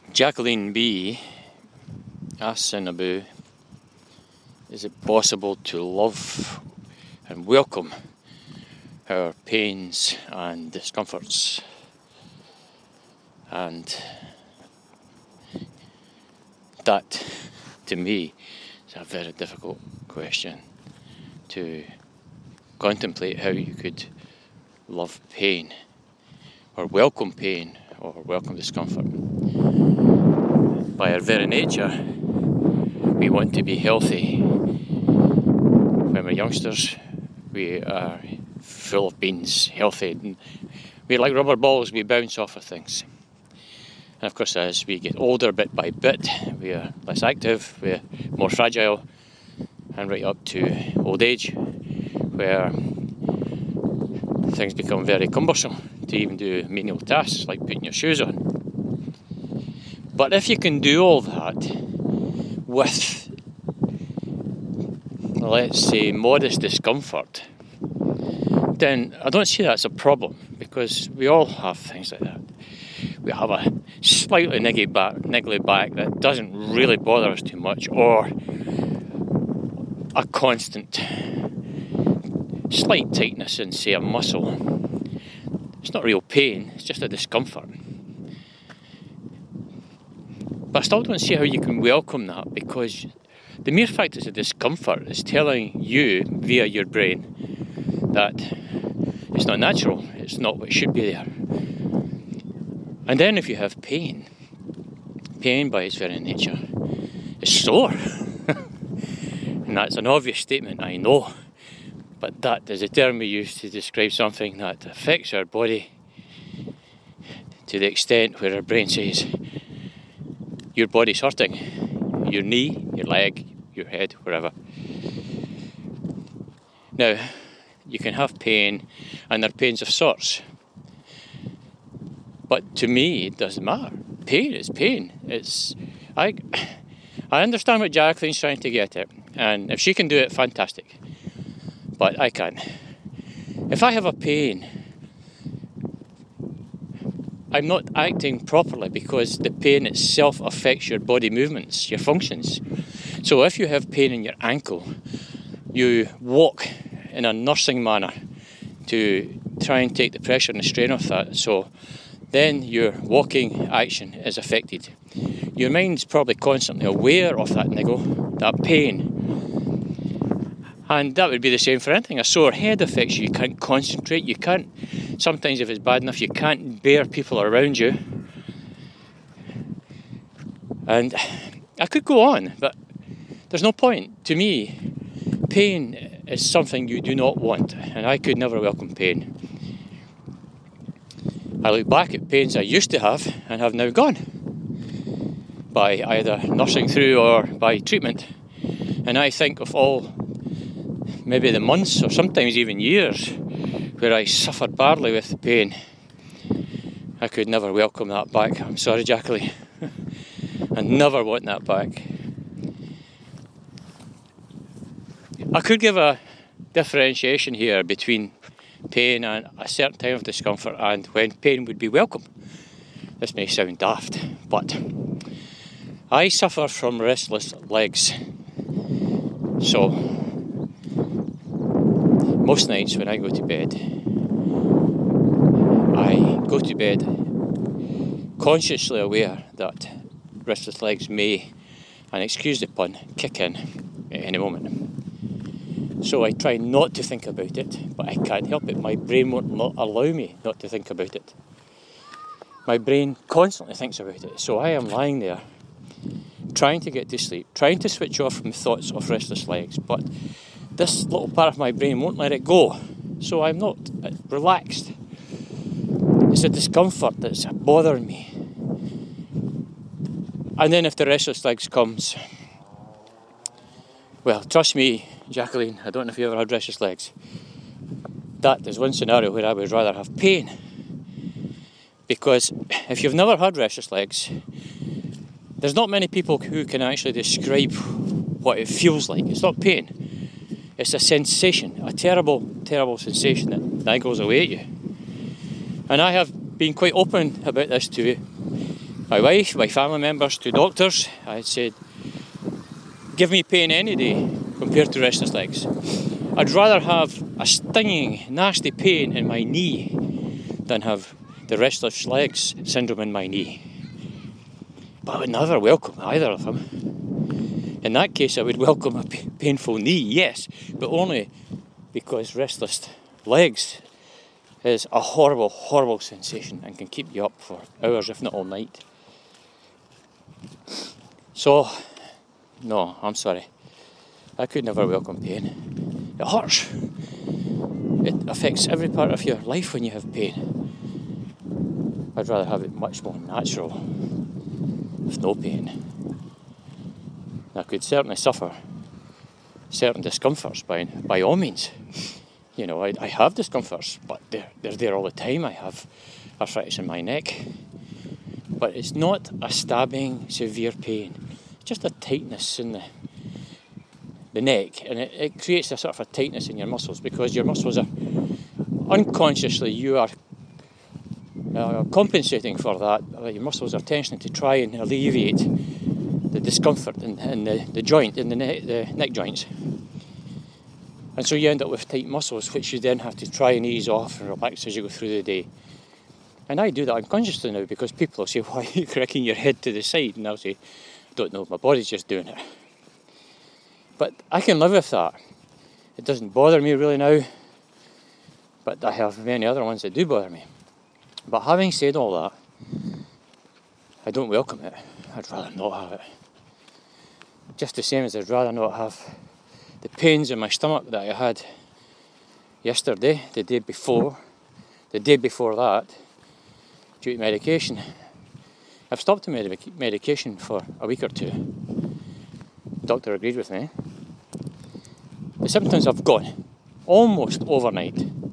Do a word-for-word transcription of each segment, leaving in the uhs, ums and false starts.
Jacqueline B asks in Abu, is it possible to love and welcome our pains and discomforts? And that, to me, is a very difficult question to contemplate, how you could love pain or welcome pain or welcome discomfort. By our very nature, we want to be healthy. When we're youngsters, we are full of beans, healthy. We're like rubber balls, we bounce off of things. And of course, as we get older, bit by bit, we are less active, we're more fragile, and right up to old age, where things become very cumbersome to even do menial tasks like putting your shoes on. But if you can do all that with, let's say, modest discomfort, then I don't see that as a problem, because we all have things like that. We have a slightly niggly back, niggly back that doesn't really bother us too much, or a constant slight tightness in, say, a muscle. It's not real pain, it's just a discomfort. But I still don't see how you can welcome that, because the mere fact it's a discomfort is telling you, via your brain, that it's not natural, it's not what should be there. And then if you have pain, pain by its very nature is sore. And that's an obvious statement, I know. But that is a term we use to describe something that affects our body to the extent where our brain says, your body's hurting, your knee, your leg, your head, wherever. Now, you can have pain, and there are pains of sorts. But to me, it doesn't matter. Pain is pain. It's I, I understand what Jacqueline's trying to get at, and if she can do it, fantastic. But I can't. If I have a pain, I'm not acting properly, because the pain itself affects your body movements, your functions. So if you have pain in your ankle, you walk in a nursing manner to try and take the pressure and the strain off that. So then your walking action is affected. Your mind's probably constantly aware of that niggle, that pain. And that would be the same for anything. A sore head affects you. You can't concentrate. You can't, sometimes if it's bad enough, you can't bear people around you. And I could go on, but there's no point. To me, pain is something you do not want, and I could never welcome pain. I look back at pains I used to have and have now gone by either nursing through or by treatment. And I think of all, maybe the months or sometimes even years where I suffered badly with the pain. I could never welcome that back. I'm sorry, Jacqueline. I never want that back. I could give a differentiation here between pain and a certain time of discomfort and when pain would be welcome. This may sound daft, but I suffer from restless legs. So most nights when I go to bed, I go to bed consciously aware that restless legs may, and excuse the pun, kick in at any moment. So I try not to think about it, but I can't help it. My brain won't allow me not to think about it. My brain constantly thinks about it. So I am lying there, trying to get to sleep, trying to switch off from thoughts of restless legs, but this little part of my brain won't let it go. So I'm not relaxed. It's a discomfort that's bothering me. And then if the restless legs comes, well, trust me, Jacqueline, I don't know if you ever had restless legs. That is one scenario where I would rather have pain. Because if you've never had restless legs, there's not many people who can actually describe what it feels like. It's not pain. It's a sensation, a terrible, terrible sensation that niggles away at you. And I have been quite open about this to my wife, my family members, to doctors. I said, give me pain any day compared to restless legs. I'd rather have a stinging, nasty pain in my knee than have the restless legs syndrome in my knee. But I would never welcome either of them. In that case, I would welcome a p- painful knee, yes, but only because restless legs is a horrible, horrible sensation and can keep you up for hours, if not all night. So, no, I'm sorry. I could never welcome pain. It hurts. It affects every part of your life when you have pain. I'd rather have it much more natural, with no pain. I could certainly suffer certain discomforts by by all means. You know, I, I have discomforts, but they're, they're there all the time. I have arthritis in my neck. But it's not a stabbing, severe pain. It's just a tightness in the the neck, and it, it creates a sort of a tightness in your muscles because your muscles are unconsciously you are uh, compensating for that. Your muscles are tensioning to try and alleviate the discomfort in, in the, the joint, in the, ne- the neck joints. And so you end up with tight muscles, which you then have to try and ease off and relax as you go through the day. And I do that unconsciously now because people will say, why are you cracking your head to the side? And I'll say, I don't know, my body's just doing it. But I can live with that. It doesn't bother me really now, but I have many other ones that do bother me. But having said all that, I don't welcome it. I'd rather not have it. Just the same as I'd rather not have the pains in my stomach that I had yesterday, the day before, the day before that, due to medication. I've stopped the medic- medication for a week or two. The doctor agreed with me. The symptoms have gone almost overnight,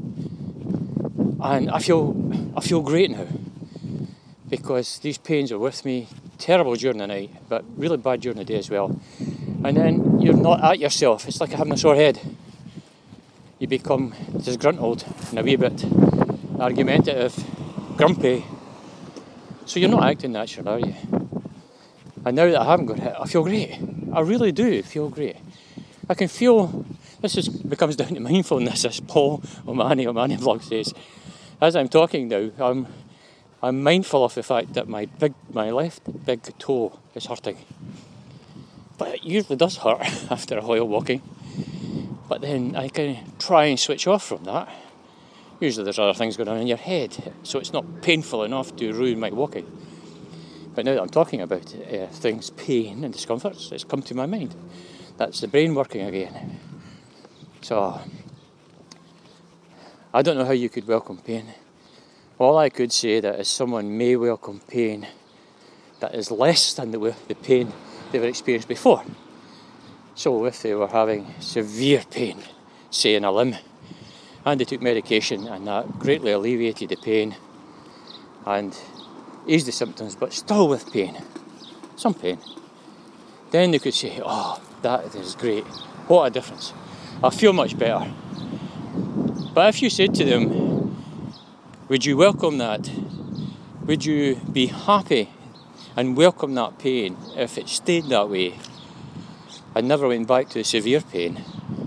and I feel I feel great now because these pains are with me. Terrible during the night, but really bad during the day as well. And then you're not at yourself. It's like having a sore head. You become disgruntled and a wee bit argumentative, grumpy. So you're not acting natural, are you? And now that I haven't got it, I feel great. I really do feel great. I can feel, this is, becomes down to mindfulness, as Paul O'Mahony, O'Mahony Vlog says. As I'm talking now, I'm I'm mindful of the fact that my big, my left big toe is hurting. But it usually does hurt after a while walking. But then I can try and switch off from that. Usually there's other things going on in your head, so it's not painful enough to ruin my walking. But now that I'm talking about uh, things, pain and discomforts, it's come to my mind. That's the brain working again. So, I don't know how you could welcome pain. All I could say that is someone may welcome pain that is less than the, the pain they've experienced before. So if they were having severe pain, say in a limb, and they took medication and that greatly alleviated the pain and eased the symptoms, but still with pain, some pain, then they could say, oh, that is great, what a difference, I feel much better. But if you said to them, would you welcome that? Would you be happy and welcome that pain if it stayed that way and never went back to severe pain?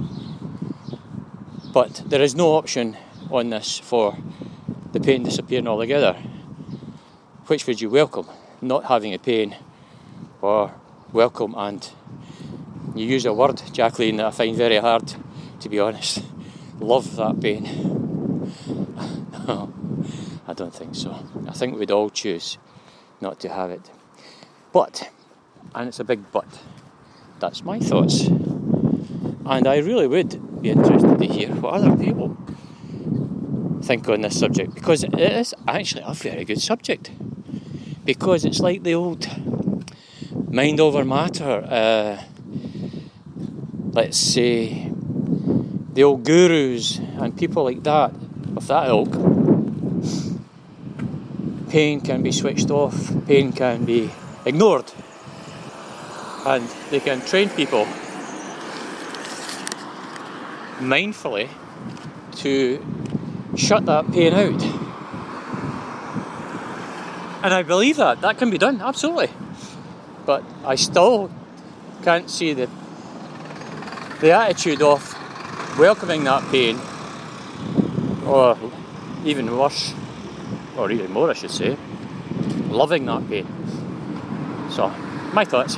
But there is no option on this for the pain disappearing altogether. Which would you welcome? Not having a pain, or welcome and you use a word, Jacqueline, that I find very hard, to be honest. Love that pain. No, I don't think so. I think we'd all choose not to have it. But, and it's a big but, that's my thoughts. And I really would be interested to hear what other people think on this subject, because it is actually a very good subject. Because it's like the old mind over matter, uh, let's say, the old gurus and people like that, of that ilk. Pain can be switched off, pain can be ignored, and they can train people mindfully to shut that pain out. And I believe that, that can be done, absolutely. But I still can't see the, the attitude of welcoming that pain, or even worse, or even more I should say, loving that pain. So, my thoughts.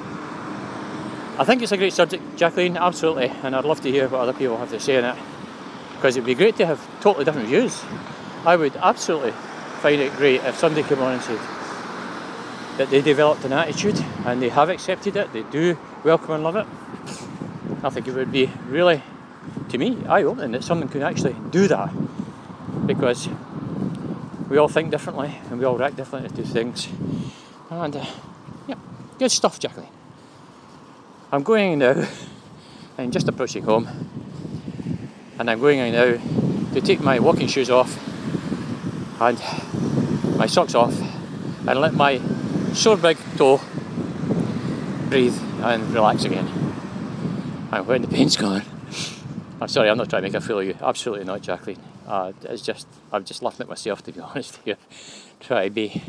I think it's a great subject, Jacqueline, absolutely, and I'd love to hear what other people have to say on it, because it'd be great to have totally different views. I would absolutely find it great if somebody came on and said that they developed an attitude and they have accepted it, they do welcome and love it. I think it would be really, to me, eye-opening that someone could actually do that, because we all think differently and we all react differently to things. And uh, yeah, good stuff, Jacqueline. I'm going now, and just approaching home, and I'm going now to take my walking shoes off and my socks off and let my sore big toe breathe and relax again. And when the pain's gone, I'm sorry, I'm not trying to make a fool of you, absolutely not, Jacqueline. Uh, it's just, I'm just laughing at myself, to be honest here. Try to be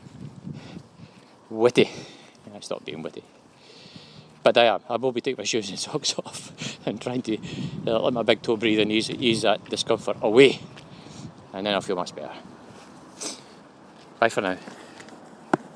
witty. I stopped being witty. But I am. I will be taking my shoes and socks off and trying to uh, let my big toe breathe and ease, ease that discomfort away. And then I'll feel much better. Bye for now.